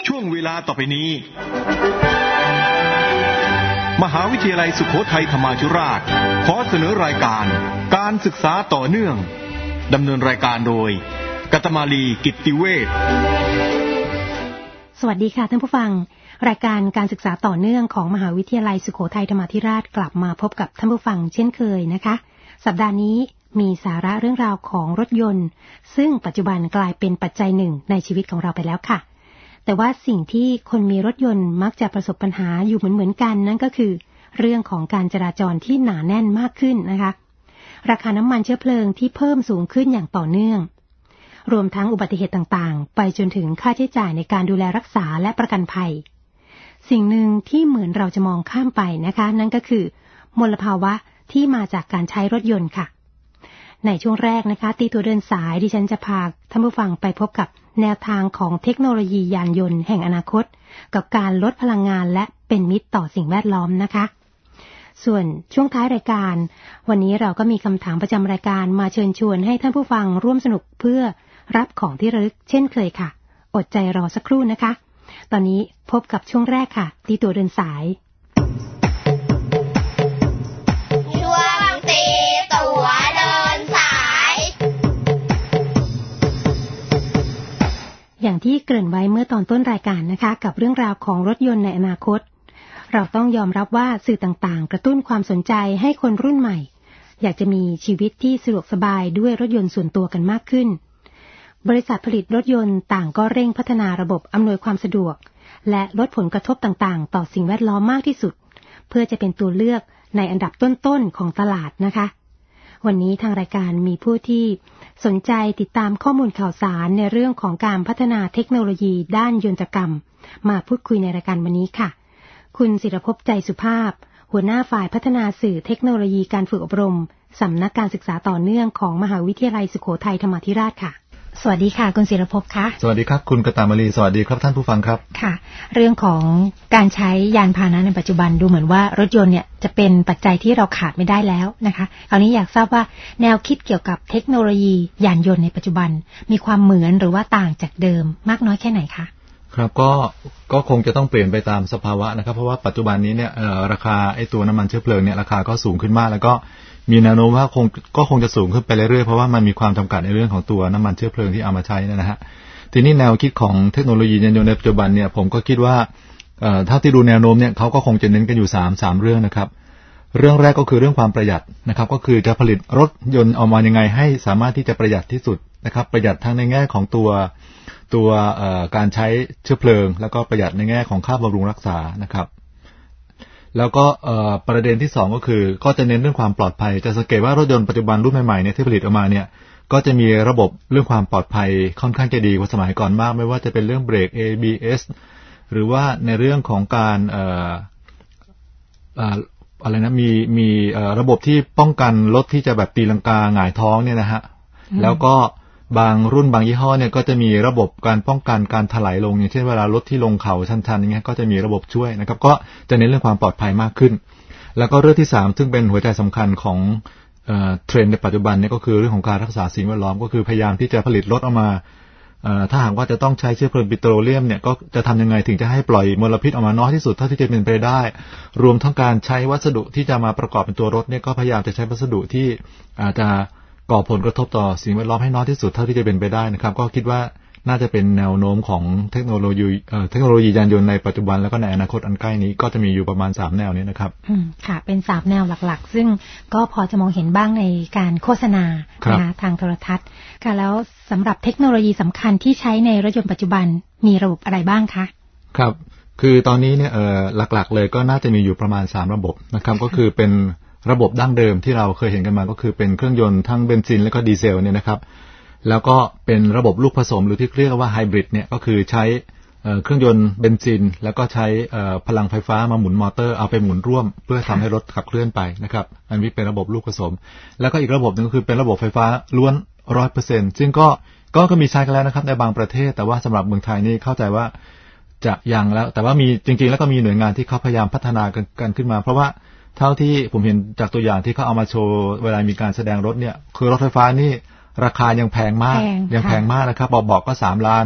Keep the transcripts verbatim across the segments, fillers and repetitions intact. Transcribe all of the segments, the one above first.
ช่วงเวลาต่อไปนี้มหาวิทยาลัยสุโขทัยธรรมาธิราชขอเสนอรายการการศึกษาต่อเนื่องดำเนินรายการโดยกัตมาลีกิตติเวชสวัสดีค่ะท่านผู้ฟังรายการการศึกษาต่อเนื่องของมหาวิทยาลัยสุโขทัยธรรมาธิราชกลับมาพบกับท่านผู้ฟังเช่นเคยนะคะสัปดาห์นี้มีสาระเรื่องราวของรถยนต์ซึ่งปัจจุบันกลายเป็นปัจจัยหนึ่งในชีวิตของเราไปแล้วค่ะแต่ว่าสิ่งที่คนมีรถยนต์มักจะประสบปัญหาอยู่เหมือนๆกันนั่นก็คือเรื่องของการจราจรที่หนาแน่นมากขึ้นนะคะราคาน้ำมันเชื้อเพลิงที่เพิ่มสูงขึ้นอย่างต่อเนื่องรวมทั้งอุบัติเหตุต่างๆไปจนถึงค่าใช้จ่ายในการดูแลรักษาและประกันภัยสิ่งหนึ่งที่เหมือนเราจะมองข้ามไปนะคะนั่นก็คือมลภาวะที่มาจากการใช้รถยนต์ค่ะในช่วงแรกนะคะตีตัวเดินสายดิฉันจะพาท่านผู้ฟังไปพบกับแนวทางของเทคโนโลยียานยนต์แห่งอนาคตกับการลดพลังงานและเป็นมิตรต่อสิ่งแวดล้อมนะคะส่วนช่วงท้ายรายการวันนี้เราก็มีคำถามประจำรายการมาเชิญชวนให้ท่านผู้ฟังร่วมสนุกเพื่อรับของที่ระลึกเช่นเคยค่ะอดใจรอสักครู่นะคะตอนนี้พบกับช่วงแรกค่ะตีตัวเดินสายช่วงตีตัวเดินสายอย่างที่เกริ่นไว้เมื่อตอนต้นรายการนะคะกับเรื่องราวของรถยนต์ในอนาคตเราต้องยอมรับว่าสื่อต่างๆกระตุ้นความสนใจให้คนรุ่นใหม่อยากจะมีชีวิตที่สะดวกสบายด้วยรถยนต์ส่วนตัวกันมากขึ้นบริษัทผลิตรถยนต์ต่างก็เร่งพัฒนาระบบอำนวยความสะดวกและลดผลกระทบต่างๆต่อสิ่งแวดล้อมมากที่สุดเพื่อจะเป็นตัวเลือกในอันดับต้นๆของตลาดนะคะวันนี้ทางรายการมีผู้ที่สนใจติดตามข้อมูลข่าวสารในเรื่องของการพัฒนาเทคโนโลยีด้านยนตกรรมมาพูดคุยในรายการวันนี้ค่ะคุณศิรภพใจสุภาพหัวหน้าฝ่ายพัฒนาสื่อเทคโนโลยีการฝึกอบรมสำนักการศึกษาต่อเนื่องของมหาวิทยาลัยสุโขทัยธรรมาธิราชค่ะสวัสดีค่ะคุณศิรภพค่ะสวัสดีครับคุณกตามลีสวัสดีครับท่านผู้ฟังครับค่ะเรื่องของการใช้ยานพาหนะในปัจจุบันดูเหมือนว่ารถยนต์เนี่ยจะเป็นปัจจัยที่เราขาดไม่ได้แล้วนะคะคราวนี้อยากทราบว่าแนวคิดเกี่ยวกับเทคโนโลยียานยนต์ในปัจจุบันมีความเหมือนหรือว่าต่างจากเดิมมากน้อยแค่ไหนคะครับก็ก็คงจะต้องเปลี่ยนไปตามสภาวะนะครับเพราะว่าปัจจุบันนี้เนี่ยราคาไอ้ตัวน้ำมันเชื้อเพลิงเนี่ยราคาก็สูงขึ้นมากแล้วก็มีแนวโน้มว่าคงก็คงจะสูงขึ้นไปเรื่อยๆเพราะว่ามันมีความจำกัดในเรื่องของตัวน้ำมันเชื้อเพลิงที่เอามาใช้นะฮะทีนี้แนวคิดของเทคโนโลยียานยนต์ในปัจจุบันเนี่ยผมก็คิดว่าเอ่อถ้าที่ดูแนวโน้มเนี่ยเขาก็คงจะเน้นกันอยู่สาม สามเรื่องนะครับเรื่องแรกก็คือเรื่องความประหยัดนะครับก็คือจะผลิตรถยนต์ออกมายังไงให้สามารถที่จะประหยัดที่สุดนะครับประหยัดทั้งในแง่ของตัวตัวเอ่อการใช้เชื้อเพลิงแล้วก็ประหยัดในแง่ของค่าบำรุงรักษานะครับแล้วก็ประเด็นที่สองก็คือก็จะเน้นเรื่องความปลอดภัยจะสังเกตว่ารถยนต์ปัจจุบันรุ่นใหม่ๆเนี่ยที่ผลิตออกมาเนี่ยก็จะมีระบบเรื่องความปลอดภัยค่อนข้างจะดีกว่าสมัยก่อนมากไม่ว่าจะเป็นเรื่องเบรก เอ บี เอส หรือว่าในเรื่องของการเอ่อเอ่ออะไรนะมีมีระบบที่ป้องกันรถที่จะแบบตีลังกาหงายท้องเนี่ยนะฮะแล้วก็บางรุ่นบางยี่ห้อเนี่ยก็จะมีระบบการป้องกันการถลายลงอย่างเช่นเวลารถที่ลงเขาชันๆอย่างเงี้ยก็จะมีระบบช่วยนะครับก็จะเน้นเรื่องความปลอดภัยมากขึ้นแล้วก็เรื่องที่สามซึ่งเป็นหัวใจสำคัญของเอ่อเทรนด์ในปัจจุบันเนี่ยก็คือเรื่องของการรักษาสิ่งแวดล้อมก็คือพยายามที่จะผลิตรถออกมาเอ่อถ้าหากว่าจะต้องใช้เชื้อเพลิงปิโตรเลียมเนี่ยก็จะทำยังไงถึงจะให้ปล่อยมลพิษออกมาน้อยที่สุดเท่าที่จะเป็นไปได้รวมทั้งการใช้วัสดุที่จะมาประกอบเป็นตัวรถเนี่ยก็พยายามจะใช้วัสดุที่อาจจะก่อผลกระทบต่อสิ่งแวดล้อมให้น้อยที่สุดเท่าที่จะเป็นไปได้นะครับก็คิดว่าน่าจะเป็นแนวโน้มของเทคโนโลยีเอ่อเทคโนโลยียานยนต์ในปัจจุบันแล้วก็ในอนาคตอันใกล้นี้ก็จะมีอยู่ประมาณสามแนวนี้นะครับอืมค่ะเป็นสามแนวหลักๆซึ่งก็พอจะมองเห็นบ้างในการโฆษณานะคะทางโทรทัศน์ค่ะแล้วสำหรับเทคโนโลยีสำคัญที่ใช้ในรถยนต์ปัจจุบันมีระบบอะไรบ้างคะครับคือตอนนี้เนี่ยเอ่อหลักๆเลยก็น่าจะมีอยู่ประมาณสามระบบนะครับก็คือเป็นระบบดั้งเดิมที่เราเคยเห็นกันมาก็คือเป็นเครื่องยนต์ทั้งเบนซินและก็ดีเซลเนี่ยนะครับแล้วก็เป็นระบบลูกผสมหรือที่เรียกว่าไฮบริดเนี่ยก็คือใช้เครื่องยนต์เบนซินแล้วก็ใช้พลังไฟฟ้ามาหมุนมอเตอร์เอาไปหมุนร่วมเพื่อทำให้รถขับเคลื่อนไปนะครับอันนี้เป็นระบบลูกผสมแล้วก็อีกระบบนึงก็คือเป็นระบบไฟฟ้าล้วน ร้อยเปอร์เซ็นต์ ซึ่งก็ก็ก็มีใช้กันแล้วนะครับในบางประเทศแต่ว่าสำหรับเมืองไทยนี่เข้าใจว่าจะยังแล้วแต่ว่ามีจริงๆแล้วก็มีหน่วยงานที่เขาพยายามพัฒนากันขึ้นมาเพราะว่าเท่าที่ผมเห็นจากตัวอย่างที่เขาเอามาโชว์เวลามีการแสดงรถเนี่ยคือรถไฟฟ้านี่ราคายังแพงมากยังแพงมากนะครับบอกๆก็สามล้านนะฮะ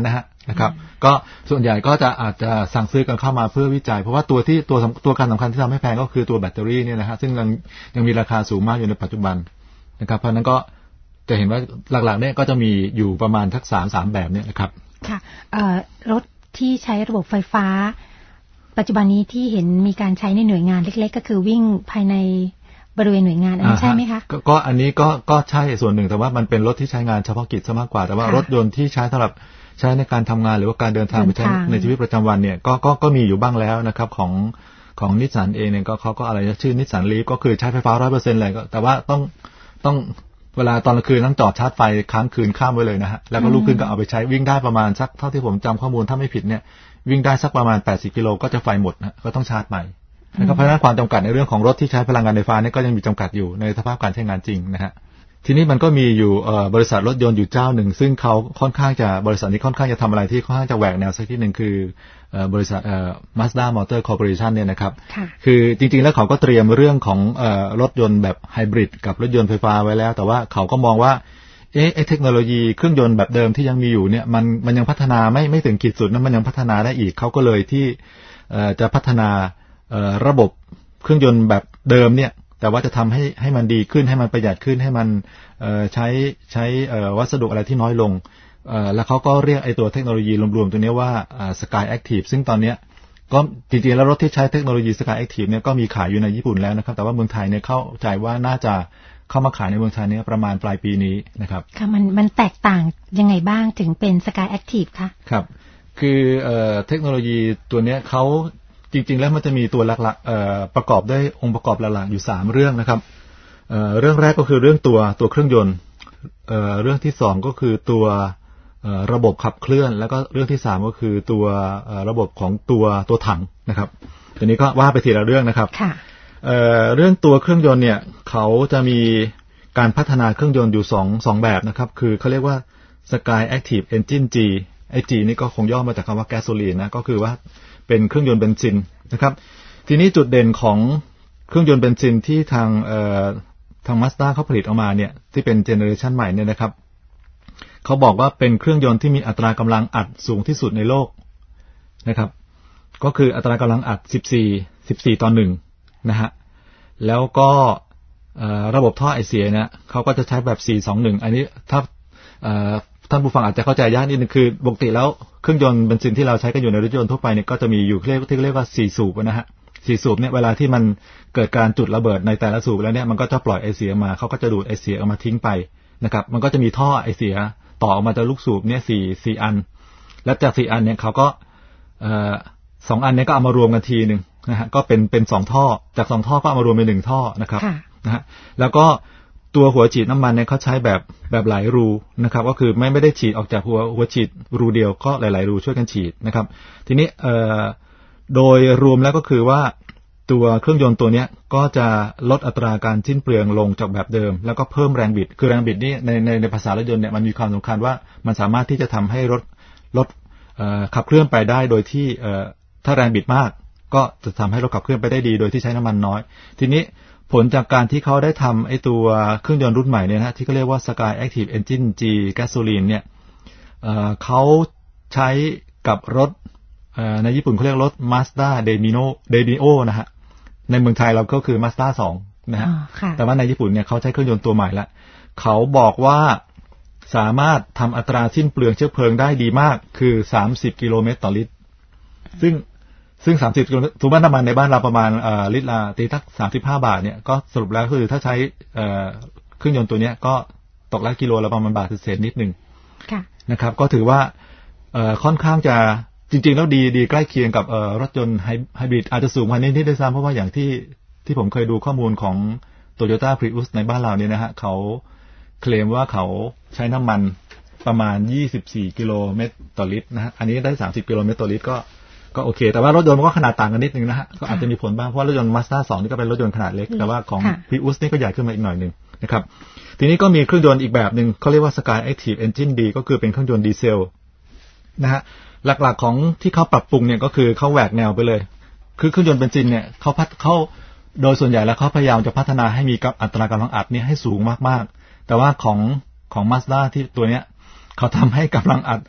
นะครับก็ส่วนใหญ่ก็จะอาจจะสั่งซื้อกันเข้ามาเพื่อวิจัยเพราะว่าตัวที่ตัวตัวการสำคัญที่ทำให้แพงก็คือตัวแบตเตอรี่เนี่ยนะฮะซึ่งยังยังมีราคาสูงมากอยู่ในปัจจุบันนะครับเพราะนั้นก็จะเห็นว่าหลักๆเนี่ยก็จะมีอยู่ประมาณทักสามสามแบบเนี่ยนะครับค่ะรถที่ใช้ระบบไฟฟ้าปัจจุบันนี้ที่เห็นมีการใช้ในหน่วยงานเล็กๆก็คือวิ่งภายในบริเวณหน่วยงานอันนี้ใช่ไหมคะก็อันนี้ก็ก็ใช่ส่วนหนึ่งแต่ว่ามันเป็นรถที่ใช้งานเฉพาะกิจซะมากกว่าแต่ว่ารถยนต์ที่ใช้สำหรับใช้ในการทำงานหรือว่าการเดินทางไปใช้ในชีวิตประจำวันเนี่ยก็ก็ก็มีอยู่บ้างแล้วนะครับของของนิสสันเองเนี่ยก็เขาก็อะไรชื่อนิสสันลีฟก็คือใช้ไฟฟ้า ร้อยเปอร์เซ็นต์ เลยก็แต่ว่าต้องต้องเวลาตอนกลางคืนต้องจอดชาร์จไฟค้างคืนข้ามไว้เลยนะฮะแล้วก็ลุกขึ้นก็เอาไปใช้วิ่งได้ประมาณสักเท่าที่ผมจำข้อมูลถ้าไม่ผิดเนี่ยวิ่งได้สักประมาณแปดสิบกิโลก็จะไฟหมดนะก็ต้องชาร์จใหม่นะครับเพราะฉะนั้นความจำกัดในเรื่องของรถที่ใช้พลังงานไฟฟ้าเนี่ยก็ยังมีจำกัดอยู่ในสภาพการใช้งานจริงนะฮะทีนี้มันก็มีอยู่บริษัทรถยนต์อยู่เจ้าหนึ่งซึ่งเขาค่อนข้างจะบริษัทนี้ค่อนข้างจะทำอะไรที่ค่อนข้างจะแหวกแนวสักทีหนึ่งคือบริษัท Mazda Motor Corporation เนี่ยนะครับคือจริงๆแล้วเขาก็เตรียมเรื่องของรถยนต์แบบไฮบริดกับรถยนต์ไฟฟ้าไว้แล้วแต่ว่าเขาก็มองว่าเอ๊ะไอ้เทคโนโลยีเครื่องยนต์แบบเดิมที่ยังมีอยู่เนี่ยมันมันยังพัฒนาไม่ไม่ถึงขีดสุดนั้นมันยังพัฒนาได้อีกเขาก็เลยที่จะพัฒนาระบบเครื่องยนต์แบบเดิมเนี่ยแต่ว่าจะทำให้ให้มันดีขึ้นให้มันประหยัดขึ้นให้มันใช้ใช้วัสดุอะไรที่น้อยลงแล้วเขาก็เรียกไอ้ตัวเทคโนโลยีรวมๆตัวนี้ว่า Sky Active ซึ่งตอนนี้ก็จริงๆแล้วรถที่ใช้เทคโนโลยี Sky Active เนี่ยก็มีขายอยู่ในญี่ปุ่นแล้วนะครับแต่ว่าเมืองไทยเนี่ยเข้าใจว่าน่าจะเข้ามาขายในเมืองไทยเนี่ยประมาณปลายปีนี้นะครับค่ะมันมันแตกต่างยังไงบ้างถึงเป็น Sky Active คะครับคือเอ่อเทคโนโลยีตัวเนี้ยเขาจริงๆแล้วมันจะมีตัวหลักๆเอ่อประกอบด้วยองค์ประกอบหลักๆอยู่สามเรื่องนะครับเอ่อเรื่องแรกก็คือเรื่องตัวตัวเครื่องยนต์เอ่อเรื่องที่สองก็คือตัวเอ่อระบบขับเคลื่อนแล้วก็เรื่องที่สามก็คือตัวเอ่อระบบของตัวตัวถังนะครับทีนี้ก็ว่าไปทีละเรื่องนะครับค่ะเอ่อเรื่องตัวเครื่องยนต์เนี่ยเขาจะมีการพัฒนาเครื่องยนต์อยู่สองสองแบบนะครับคือเขาเรียกว่า Sky Active Engine G ไอ้ G นี่ก็คงย่อมาจากคำว่าแก๊สโซลีนนะก็คือว่าเป็นเครื่องยนต์เบนซินนะครับทีนี้จุดเด่นของเครื่องยนต์เบนซินที่ทางเอ่อทาง Mazda เขาผลิตออกมาเนี่ยที่เป็นเจเนอเรชันใหม่เนี่ยนะครับเขาบอกว่าเป็นเครื่องยนต์ที่มีอัตรากำลังอัดสูงที่สุดในโลกนะครับก็คืออัตรากำลังอัดสิบสี่ สิบสี่ต่อหนึ่งนะฮะแล้วก็ระบบท่อไอเสียเนี่ยเขาก็จะใช้แบบสี่ สอง หนึ่งอันนี้ถ้าท่านผู้ฟังอาจจะเข้าใจยากนิดนึงคือปกติแล้วเครื่องยนต์เบนซินที่เราใช้กันอยู่ในรถยนต์ทั่วไปเนี่ยก็จะมีอยู่เรียกที่เรียกว่าสี่สูบนะฮะสี่สูบเนี่ยเวลาที่มันเกิดการจุดระเบิดในแต่ละสูบแล้วเนี่ยมันก็จะปล่อยไอเสียมาเขาก็จะดูดไอเสียออกมาทิ้งไปนะครับมันก็จะมีท่อไอเสียต่อออกมาจากลูกสูบเนี่ยสี่ สี่อันและจากสี่อันเนี่ยเขาก็สองอันนี้ก็เอามารวมกันทีนึงนะฮะก็เป็นเป็นสองท่อจากสองท่อก็เอามารวมเป็นหนึ่งท่อนะครับนะฮะแล้วก็ตัวหัวฉีดน้ำมันเนี่ยเขาใช้แบบแบบหลายรูนะครับก็คือไม่ไม่ได้ฉีดออกจากหัวหัวฉีดรูเดียวก็หลายๆรูช่วยกันฉีดนะครับทีนี้เอ่อโดยรวมแล้วก็คือว่าตัวเครื่องยนต์ตัวเนี้ยก็จะลดอัตราการสิ้นเปลืองลงจากแบบเดิมแล้วก็เพิ่มแรงบิดคือแรงบิดนี่ในในในภาษารถยนต์เนี่ยมันมีความสำคัญว่ามันสามารถที่จะทำให้รถรถเอ่อขับเคลื่อนไปได้โดยที่เอ่อถ้าแรงบิดมากก็จะทำให้รถขับเคลื่อนไปได้ดีโดยที่ใช้น้ำมันน้อยทีนี้ผลจากการที่เขาได้ทำไอ้ตัวเครื่องยนต์รุ่นใหม่เนี่ยนะที่เขาเรียกว่า Sky Active Engine G Gasoline เนี่ย เอ่อเขาใช้กับรถเอ่อในญี่ปุ่นเขาเรียกรถ Mazda Demio Demio นะฮะในเมืองไทยเราก็คือ Mazda สองนะฮะแต่ว่าในญี่ปุ่นเนี่ยเขาใช้เครื่องยนต์ตัวใหม่ละเขาบอกว่าสามารถทำอัตราสิ้นเปลืองเชื้อเพลิงได้ดีมากคือสามสิบกิโลเมตรต่อลิตรซึ่งซึ่งสามสิบกิโลเมตรถูกบ้านน้ำมันในบ้านเราประมาณเอ่อลิตรละตีทักสามสิบห้าบาทเนี่ยก็สรุปแล้วคือถ้าใช้เอ่อเครื่องยนต์ตัวเนี้ยก็ตกละกิโลละประมาณบาทเศษนิดนึงนะครับก็ถือว่าเอ่อค่อนข้างจะจริงๆแล้วดีดีใกล้เคียงกับเอ่อรถยนต์ไฮบริดอาจจะสูงกว่านี้นิดด้วยซ้ำเพราะว่าอย่างที่ที่ผมเคยดูข้อมูลของ Toyota Prius ในบ้านเราเนี่ยนะฮะเขาเคลมว่าเขาใช้น้ำมันประมาณยี่สิบสี่กิโลเมตรต่อลิตรนะฮะอันนี้ได้สามสิบกิโลเมตรต่อลิตรก็ก็โอเคแต่ว่ารถยนต์มันก็ขนาดต่างกันนิดนึงนะฮะก็อาจจะมีผลบ้างเพราะว่ารถยนต์ Mazda สองนี่ก็เป็นรถยนต์ขนาดเล็กแต่ว่าของ Prius นี่ก็ใหญ่ขึ้นมาอีกหน่อยนึงนะครับทีนี้ก็มีเครื่องยนต์อีกแบบนึงเขาเรียกว่า Sky Active Engine D ก็คือเป็นเครื่องยนต์ดีเซลนะฮะหลักๆของที่เขาปรับปรุงเนี่ยก็คือเขาแหวกแนวไปเลยคือเครื่องยนต์เบนซินเนี่ยเขาพัฒเขาโดยส่วนใหญ่แล้วเขาพยายามจะพัฒนาให้มีอัตรากำลังอัดเนี่ยให้สูงมากๆแต่ว่าของของ Mazda ที่ตัวเนี้ยเขาทำให้กำลังอัด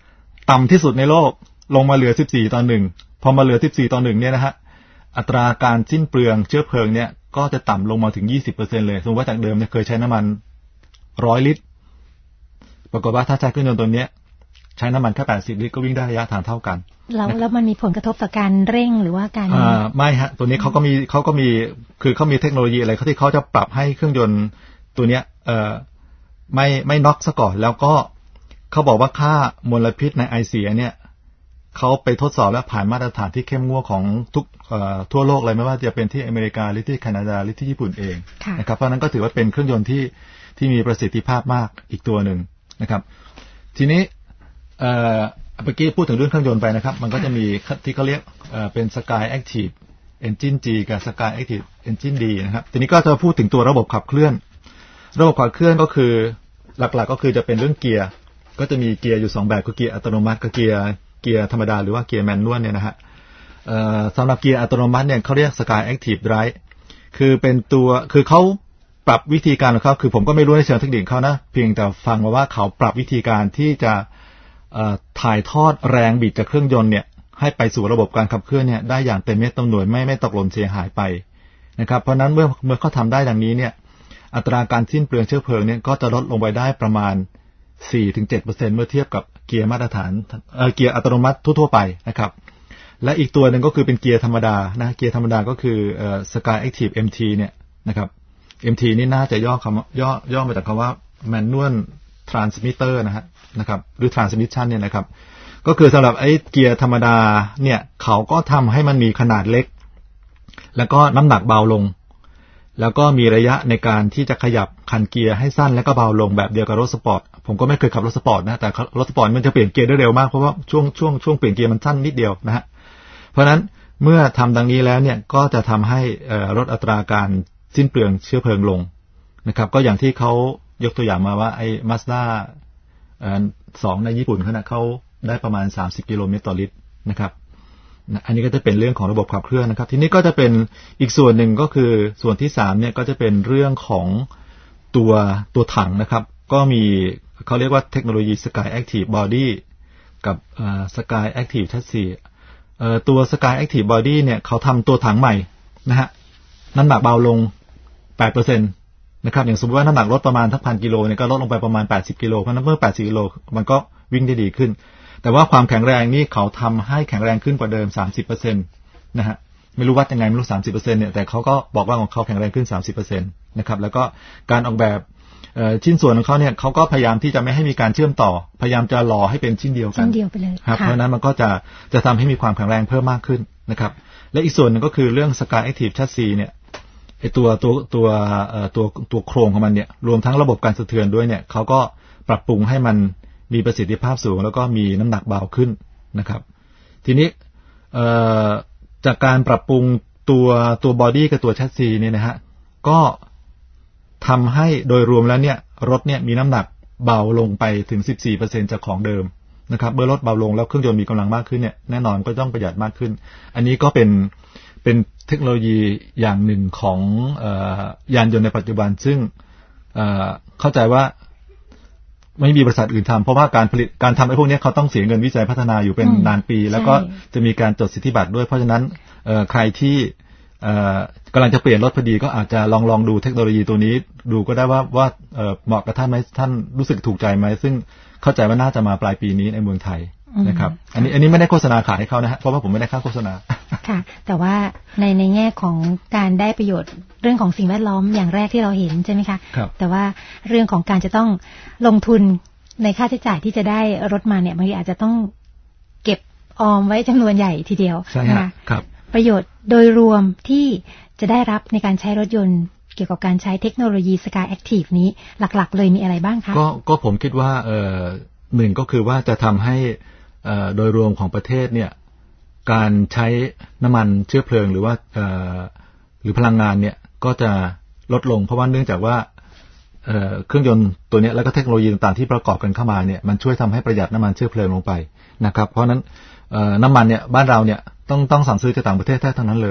ต่ำที่สุดในโลกลงมาเหลือสิบสี่ต่อหนึ่งพอมาเหลือสิบสี่ต่อหนึ่งเนี่ยนะฮะอัตราการสิ้นเปลืองเชื้อเพลิงเนี่ยก็จะต่ำลงมาถึง ยี่สิบเปอร์เซ็นต์ เลยสมมติว่าจากเดิมเนี่ยเคยใช้น้ำมันหนึ่งร้อยลิตรปรากฏว่าถ้าใช้เครื่องยนต์ตัวนี้ใช้น้ำมันแค่แปดสิบลิตรก็วิ่งได้ระยะทางเท่ากันแล้วแล้วมันมีผลกระทบต่อการเร่งหรือว่าการอ่าไม่ฮะตัวนี้เขาก็มีเขาก็มีคือเขามีเทคโนโลยีอะไรเขาที่เขาจะปรับให้เครื่องยนต์ตัวเนี้ยเอ่อไม่ไม่น็อกซะก่อนแล้วก็เขาบอกว่าค่ามลพิษในไอเสียเนี่ยเขาไปทดสอบและผ่านมาตรฐานที่เข้มงวดของทุกทั่วโลกเลยไม่ว่าจะเป็นที่อเมริกาหรือที่แคนาดาหรือที่ญี่ปุ่นเองนะครับเพราะนั้นก็ถือว่าเป็นเครื่องยนต์ที่ที่มีประสิทธิภาพมากอีกตัวหนึ่งนะครับทีนี้เมื่อกี้พูดถึงเรื่องเครื่องยนต์ไปนะครับมันก็จะมีที่เขาเรียกเป็น Sky Active Engine G กับ Sky Active Engine D นะครับทีนี้ก็จะพูดถึงตัวระบบขับเคลื่อนระบบขับเคลื่อนก็คือหลักๆก็คือจะเป็นเรื่องเกียร์ก็จะมีเกียร์อยู่สองแบบคือเกียร์อัตโนมัติกับเกียร์เกียร์ธรรมดาหรือว่าเกียร์แมนนวลเนี่ยนะฮะสำหรับเกียร์อัตโนมัติเนี่ยเขาเรียก Sky Active Drive คือเป็นตัวคือเขาปรับวิธีการของเขาคือผมก็ไม่รู้ในเชิงเทคนิคเขานะเพียงแต่ฟังมาว่าเขาปรับวิธีการที่จะถ่ายทอดแรงบิดจากเครื่องยนต์เนี่ยให้ไปสู่ระบบการขับเคลื่อนเนี่ยได้อย่างเต็มเม็ดเต็มหน่วยไม่ไม่ตกหล่นเสียหายไปนะครับเพราะนั้นเมื่อเมื่อเขาทำได้ดังนี้เนี่ยอัตราการสิ้นเปลืองเชื้อเพลิงเนี่ยก็จะลดลงไปได้ประมาณ สี่ถึงเจ็ดเปอร์เซ็นต์ เมื่อเทียบกับเกียร์มาตรฐานเอ่อเกียร์อัตโนมัติทั่วๆไปนะครับและอีกตัวหนึ่งก็คือเป็นเกียร์ธรรมดานะเกียร์ธรรมดาก็คือเอ่อ Sky Active เอ็ม ที เนี่ยนะครับ เอ็ม ที นี่น่าจะย่อคำย่อย่อมาจากคำว่า Manual Transmitter นะฮะนะครับหรือ Transmission เนี่ยนะครับก็คือสำหรับไอ้เกียร์ธรรมดาเนี่ยเขาก็ทำให้มันมีขนาดเล็กแล้วก็น้ำหนักเบาลงแล้วก็มีระยะในการที่จะขยับคันเกียร์ให้สั้นและก็เบาลงแบบเดียวกับรถสปอร์ตผมก็ไม่เคยขับรถสปอร์ตนะแต่รถสปอร์ตมันจะเปลี่ยนเกียร์ได้เร็วมากเพราะว่าช่วงช่วงช่วงเปลี่ยนเกียร์มันสั้นนิดเดียวนะฮะเพราะฉะนั้นเมื่อทำดังนี้แล้วเนี่ยก็จะทำให้ลดอัตราการสิ้นเปลืองเชื้อเพลิงลงนะครับก็อย่างที่เขายกตัวอย่างมาว่าไอ้ Mazda สองในญี่ปุ่นขณะเขาได้ประมาณสามสิบกิโลเมตรต่อลิตรนะครับอันนี้ก็จะเป็นเรื่องของระบบขับเคลื่อนนะครับทีนี้ก็จะเป็นอีกส่วนหนึ่งก็คือส่วนที่สามเนี่ยก็จะเป็นเรื่องของตัวตัวถังนะครับก็มีเขาเรียกว่าเทคโนโลยี Sky Active Body กับ Sky Active Chassis ตัว Sky Active Body เนี่ยเขาทำตัวถังใหม่นะฮะน้ำหนักเบาลง แปดเปอร์เซ็นต์ นะครับอย่างสมมติว่าน้ำหนักลดประมาณทักพันกิโลเนี่ยก็ลดลงไปประมาณแปดสิบกิโลเพราะนั้นเมื่อแปดสิบกิโลมันก็วิ่งได้ดีขึ้นแต่ว่าความแข็งแรงนี่เขาทำให้แข็งแรงขึ้นกว่าเดิม สามสิบเปอร์เซ็นต์ นะฮะไม่รู้วัดยังไงไม่รู้ สามสิบเปอร์เซ็นต์ เนี่ยแต่เขาก็บอกว่าของเขาแข็งแรงขึ้น สามสิบเปอร์เซ็นต์ นะครับแล้วก็การออกแบบชิ้นส่วนของเขาเนี่ยเขาก็พยายามที่จะไม่ให้มีการเชื่อมต่อพยายามจะหล่อให้เป็นชิ้นเดียวกันชิ้นเดียวไปเลยครับเพราะนั้นมันก็จะจะทำให้มีความแข็งแรงเพิ่มมากขึ้นนะครับและอีกส่วนหนึ่งก็คือเรื่อง Sky Active Chassis เนี่ยไอตัวตัวตัวตัวตัวโครงของมันเนี่ยรวมทั้งระบบการสะเทือนด้วยเนี่ยเขาก็ปรับปรุงให้มันมีประสิทธิภาพสูงแล้วก็มีน้ำหนักเบาขึ้นนะครับทีนี้จากการปรับปรุงตัวตัวบอดี้กับตัวแชสซีเนี่ยนะฮะก็ทำให้โดยรวมแล้วเนี่ยรถเนี่ยมีน้ำหนักเบาลงไปถึง สิบสี่เปอร์เซ็นต์ จากของเดิมนะครับเมื่อรถเบาลงแล้วเครื่องยนต์มีกำลังมากขึ้นเนี่ยแน่นอนก็ต้องประหยัดมากขึ้นอันนี้ก็เป็นเป็นเทคโนโลยีอย่างหนึ่งของเอ่อยานยนต์ในปัจจุบันซึ่งเอ่อเข้าใจว่าไม่มีบริษัทอื่นทำเพราะว่าการผลิตการทำไอ้พวกนี้เขาต้องเสียเงินวิจัยพัฒนาอยู่เป็นนานปีแล้วก็จะมีการจดสิทธิบัตรด้วยเพราะฉะนั้นใครที่กำลังจะเปลี่ยนรถพอดีก็อาจจะลองลองดูเทคโนโลยีตัวนี้ดูก็ได้ว่าว่าเหมาะกับท่านไหมท่านรู้สึกถูกใจไหมซึ่งเข้าใจว่าน่าจะมาปลายปีนี้ในเมืองไทยนะครับอันนี้อันนี้ไม่ได้โฆษณาขายให้เขานะฮะเพราะว่าผมไม่ได้ค่าโฆษณาค่ะแต่ว่าในในแง่ของการได้ประโยชน์เรื่องของสิ่งแวดล้อมอย่างแรกที่เราเห็นใช่ไหมคะแต่ว่าเรื่องของการจะต้องลงทุนในค่าใช้จ่ายที่จะได้รถมาเนี่ยบางทีอาจจะต้องเก็บออมไว้จำนวนใหญ่ทีเดียวนะคะประโยชน์โดยรวมที่จะได้รับในการใช้รถยนต์เกี่ยวกับการใช้เทคโนโลยี Sky Active นี้หลักๆเลยมีอะไรบ้างคะก็ก็ผมคิดว่าเอ่อหนึ่งก็คือว่าจะทำให้โดยรวมของประเทศเนี่ยการใช้น้ำมันเชื้อเพลิงหรือว่าหรือพลังงานเนี่ยก็จะลดลงเพราะว่าเนื่องจากว่าเครื่องยนต์ตัวนี้แล้วก็เทคโนโลยีต่างๆที่ประกอบกันเข้ามาเนี่ยมันช่วยทำให้ประหยัดน้ำมันเชื้อเพลิงลงไปนะครับเพราะนั้นน้ำมันเนี่ยบ้านเราเนี่ยต้องต้องสั่งซื้อจากต่างประเทศแท้ทั้งนั้นเลย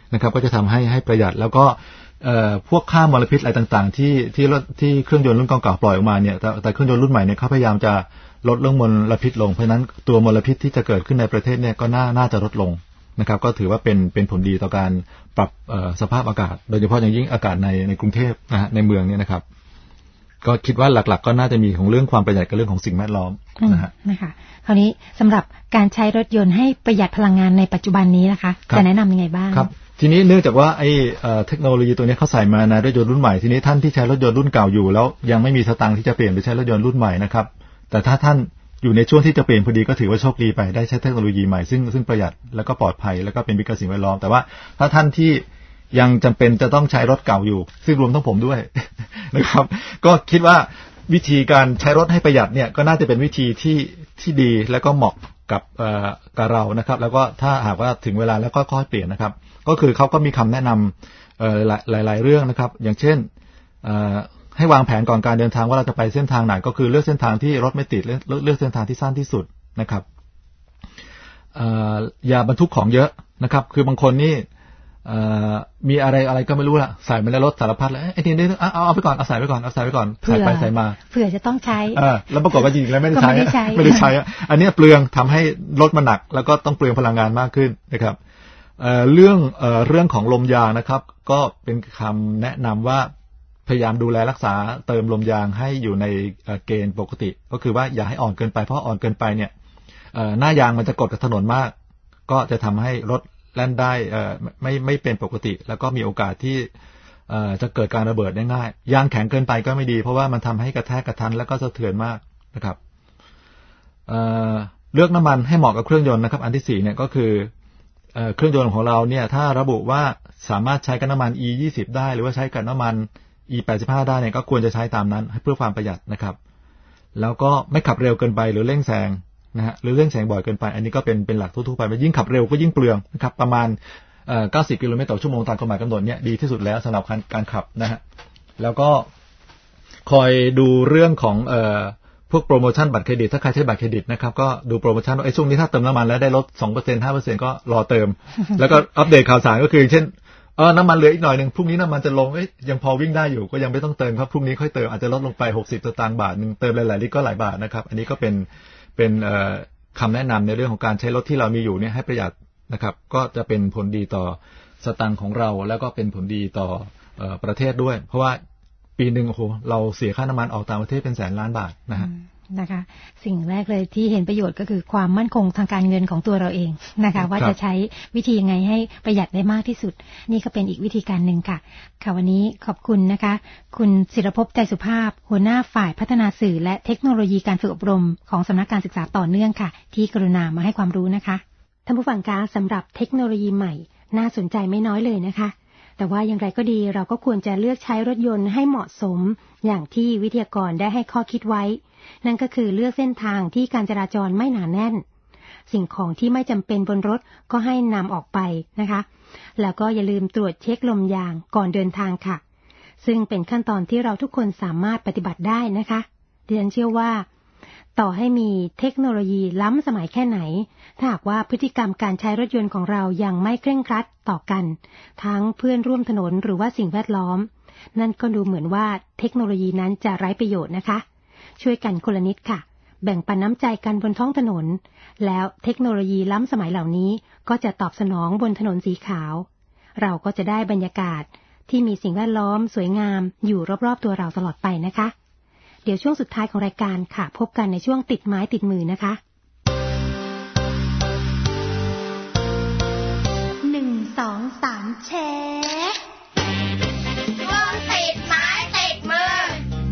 นะครับก็จะทำให้ให้ประหยัดแล้วก็พวกค่ามลพิษอะไรต่างๆที่ที่รถที่เครื่องยนต์รุ่นเก่าๆปล่อยออกมาเนี่ยแต่แต่เครื่องยนต์รุ่นใหม่เนี่ยเขาพยายามจะลดเรื่องมลพิษลงเพราะฉะนั้นตัวมลพิษที่จะเกิดขึ้นในประเทศเนี่ยก็น่าน่าจะลดลงนะครับก็ถือว่าเป็นเป็นผลดีต่อการปรับสภาพอากาศโดยเฉพาะอย่างยิ่งอากาศในในกรุงเทพนะฮะในเมืองเนี่ยนะครับก็คิดว่าหลักๆก็น่าจะมีของเรื่องความประหยัดกับเรื่องของสิ่งแวดล้อมนะฮะนะคะคราวนี้สำหรับการใช้รถยนต์ให้ประหยัดพลังงานในปัจจุบันนี้นะคะจะแนะนำยังไงบ้างครับทีนี้เนื่องจากว่าไอ้เทคโนโลยีตัวนี้เขาใส่มาในรถยนต์รุ่นใหม่ทีนี้ท่านที่ใช้รถยนต์รุ่นเก่าอยู่แล้วยังไม่มีสตางค์ที่จะเปลี่ยนไปใช้รถยนต์รุ่นใหม่นะครับแต่ถ้าท่านอยู่ในช่วงที่จะเปลี่ยนพอดีก็ถือว่าโชคดีไปได้ใช้เทคโนโลยีใหม่ซึ่งซึ่งประหยัดแล้วก็ปลอดภัยแล้วก็เป็นมิตรกับสิ่งแวดล้อมแต่ว่าถ้าท่านที่ยังจำเป็นจะต้องใช้รถเก่าอยู่ซึ่งรวมทั้งผมด้วย นะครับก็คิดว่าวิธีการใช้รถให้ประหยัดเนี่ยก็น่าจะเป็นวิธีที่ที่ดีแล้วก็เหมาะกับเอ่อกับเรานะครับแล้วก็ถ้าหากว่าถึงเวลาแล้วก็ค่อยเปลี่ยนนะครับก็คือเขาก็มีคำแนะนำเอ่อหลายๆเรื่องนะครับอย่างเช่นเอ่อให้วางแผนก่อนการเดินทางว่าเราจะไปเส้นทางไหนก็คือเลือกเส้นทางที่รถไม่ติดเลือกเลือกเส้นทางที่สั้นที่สุดนะครับเอ่ออย่าบรรทุกของเยอะนะครับคือบางคนนี่เอ่อมีอะไรอะไรก็ไม่รู้ละใส่มาในรถสารพัดเลยไอ้นี่นี่เอาเอาไปก่อนเอาใส่ไปก่อนเอาใส่ไปก่อนใส่ไปใส่มาเผื่อจะต้องใช้เออแล้วปรากฏว่าจริงๆแล้วไม่ได้ใช้ไม่ได้ใช้อันนี้เปลืองทำให้รถมันหนักแล้วก็ต้องเปลืองพลังงานมากขึ้นนะครับเอ่อเรื่องเอ่อเรื่องของลมยางนะครับก็เป็นคำแนะนำว่าพยายามดูแลรักษาเติมลมยางให้อยู่ในเกณฑ์ปกติก็คือว่าอย่าให้อ่อนเกินไปเพราะอ่อนเกินไปเนี่ยหน้ายางมันจะกดกับถนนมากก็จะทำให้รถแล่นได้ไม่ไม่เป็นปกติแล้วก็มีโอกาสที่จะเกิดการระเบิดได้ง่ายยางแข็งเกินไปก็ไม่ดีเพราะว่ามันทำให้กระแทกกระทันแล้วก็สะเทือนมากนะครับเอ่อเลือกน้ำมันให้เหมาะกับเครื่องยนต์นะครับอันที่สี่เนี่ยก็คือเครื่องยนต์ของเราเนี่ยถ้าระบุว่าสามารถใช้กับน้ำมัน อี ยี่สิบ ได้หรือว่าใช้กับน้ำมัน อี แปดสิบห้า ได้เนี่ยก็ควรจะใช้ตามนั้นเพื่อความประหยัดนะครับแล้วก็ไม่ขับเร็วเกินไปหรือเร่งแซงนะฮะหรือเร่งแซงบ่อยเกินไปอันนี้ก็เป็นเป็นหลักทั่วๆไปยิ่งขับเร็วก็ยิ่งเปลืองนะครับประมาณเอ่อเก้าสิบกิโลเมตรต่อชั่วโมงตามกฎหมายกำหนดเนี่ยดีที่สุดแล้วสำหรับการการขับนะฮะแล้วก็คอยดูเรื่องของเอ่อพวกโปรโมชั่นบัตรเครดิตถ้าใครใช้บัตรเครดิตนะครับก็ดูโปรโมชั่นว่าไอ้ช่วงนี้ถ้าเติมน้ำมันแล้วได้ลด สองเปอร์เซ็นต์ ห้าเปอร์เซ็นต์ ก็รอเติม แล้วก็อัปเดตข่าวสารก็คือเช่นเออน้ำมันเหลืออีกหน่อยนึงพรุ่งนี้น้ำมันจะลงเอ้ยยังพอวิ่งได้อยู่ก็ยังไม่ต้องเติมครับพรุ่งนี้ค่อยเติมอาจจะลดลงไปหกสิบสตางค์บาทนึงเติมหลายๆลิตรก็หลายบาทนะครับอันนี้ก็เป็นเป็นเอ่อคำแนะนำในเรื่องของการใช้รถที่เรามีอยู่เนี่ยให้ประหยัดนะครับก็จะเป็นผลดีต่อสตางค์ของเราแล้วก็เป็นผลดีต่อเอ่อประเทศด้วยเพราะว่าปีนึงโอ้โหเราเสียค่าน้ำมันออกต่างประเทศเป็นแสนล้านบาทนะฮะนะคะสิ่งแรกเลยที่เห็นประโยชน์ก็คือความมั่นคงทางการเงินของตัวเราเองนะคะว่าจะใช้วิธียังไงให้ประหยัดได้มากที่สุดนี่ก็เป็นอีกวิธีการหนึ่งค่ะค่ะวันนี้ขอบคุณนะคะคุณศิรภพใจสุภาพหัวหน้าฝ่ายพัฒนาสื่อและเทคโนโลยีการฝึกอบรมของสำนักการศึกษาต่อเนื่องค่ะที่กรุณามาให้ความรู้นะคะท่านผู้ฟังคะสำหรับเทคโนโลยีใหม่น่าสนใจไม่น้อยเลยนะคะแต่ว่าอย่างไรก็ดีเราก็ควรจะเลือกใช้รถยนต์ให้เหมาะสมอย่างที่วิทยากรได้ให้ข้อคิดไว้นั่นก็คือเลือกเส้นทางที่การจราจรไม่หนาแน่นสิ่งของที่ไม่จำเป็นบนรถก็ให้นำออกไปนะคะแล้วก็อย่าลืมตรวจเช็คลมยางก่อนเดินทางค่ะซึ่งเป็นขั้นตอนที่เราทุกคนสามารถปฏิบัติได้นะคะดิฉันเชื่อว่าต่อให้มีเทคโนโลยีล้ำสมัยแค่ไหนถ้าหากว่าพฤติกรรมการใช้รถยนต์ของเรายังไม่เคร่งครัดต่อกันทั้งเพื่อนร่วมถนนหรือว่าสิ่งแวดล้อมนั่นก็ดูเหมือนว่าเทคโนโลยีนั้นจะไร้ประโยชน์นะคะช่วยกันคนละนิดค่ะแบ่งปันน้ำใจกันบนท้องถนนแล้วเทคโนโลยีล้ำสมัยเหล่านี้ก็จะตอบสนองบนถนนสีขาวเราก็จะได้บรรยากาศที่มีสิ่งแวดล้อมสวยงามอยู่รอบๆตัวเราตลอดไปนะคะเดี๋ยวช่วงสุดท้ายของรายการค่ะพบกันในช่วงติดไม้ติดมือนะคะหนึ่งสองสามแชร์ช่วงติดไม้ติดมือ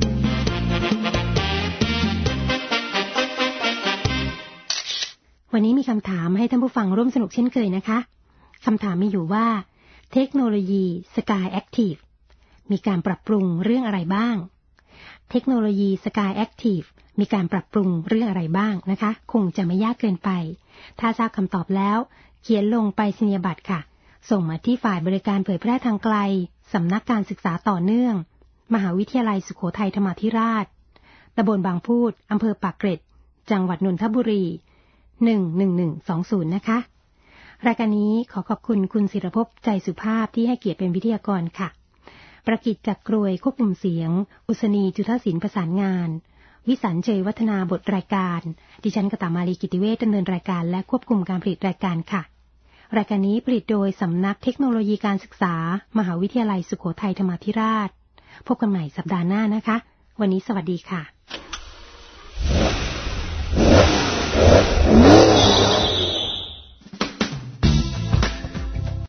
วันนี้มีคำถามให้ท่านผู้ฟังร่วมสนุกเช่นเคยนะคะคำถามมีอยู่ว่าเทคโนโลยี Sky Active มีการปรับปรุงเรื่องอะไรบ้างเทคโนโลยี Sky Active มีการปรับปรุงเรื่องอะไรบ้างนะคะคงจะไม่ยากเกินไปถ้าทราบคำตอบแล้วเขียนลงไปไปรษณียบัตรค่ะส่งมาที่ฝ่ายบริการเผยแพร่ทางไกลสำนักการศึกษาต่อเนื่องมหาวิทยาลัยสุโขทัยธรรมาธิราชตำบลบางพูดอำเภอปากเกร็ดจังหวัดนนทบุรีหนึ่งหนึ่งหนึ่งสองศูนย์นะคะรายการนี้ขอขอบคุณคุณศิรภพใจสุภาพที่ให้เกียรติเป็นวิทยากรค่ะประกิจจักรกรวยควบคุมเสียงอุศนีจุฑศิลป์ประสานงานวิสัญเจยวัฒนาบทรายการดิฉันกตมาลีกิติเวชดำเนินรายการและควบคุมการผลิตรายการค่ะรายการนี้ผลิตโดยสำนักเทคโนโลยีการศึกษามหาวิทยาลัยสุโขทัยธรรมาธิราชพบกันใหม่สัปดาห์หน้านะคะวันนี้สวัสดีค่ะ